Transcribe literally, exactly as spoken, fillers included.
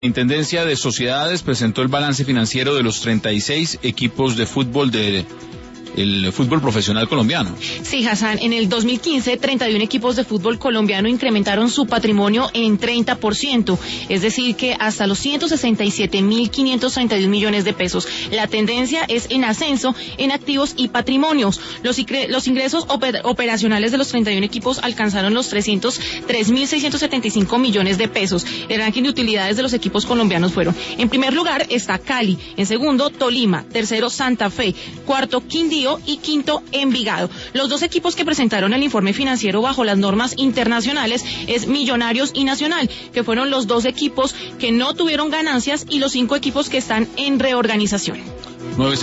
Intendencia de Sociedades presentó el balance financiero de los treinta y seis equipos de fútbol de el fútbol profesional colombiano. Sí, Hassan, en el dos mil quince, treinta y uno equipos de fútbol colombiano incrementaron su patrimonio en treinta por ciento, es decir que hasta los ciento sesenta y siete mil quinientos treinta y uno millones de pesos. La tendencia es en ascenso en activos y patrimonios. Los, los ingresos oper, operacionales de los treinta y uno equipos alcanzaron los trescientos tres mil seiscientos setenta y cinco millones de pesos. El ranking de utilidades de los equipos colombianos fueron: en primer lugar está Cali, en segundo Tolima, tercero Santa Fe, cuarto Quindío y quinto Envigado. Los dos equipos que presentaron el informe financiero bajo las normas internacionales es Millonarios y Nacional, que fueron los dos equipos que no tuvieron ganancias y los cinco equipos que están en reorganización.